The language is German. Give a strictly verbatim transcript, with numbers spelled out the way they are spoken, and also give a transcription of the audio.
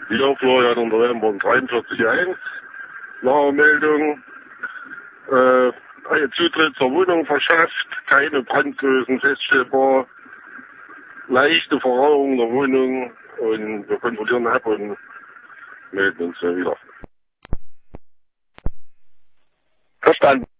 Hier, Florian November dreiundvierzig eins. Nachmeldung. Äh, ein Zutritt zur Wohnung verschafft, keine Brandlösen feststellbar, leichte Verrauung der Wohnung und wir kontrollieren ab und melden uns dann wieder. Verstanden.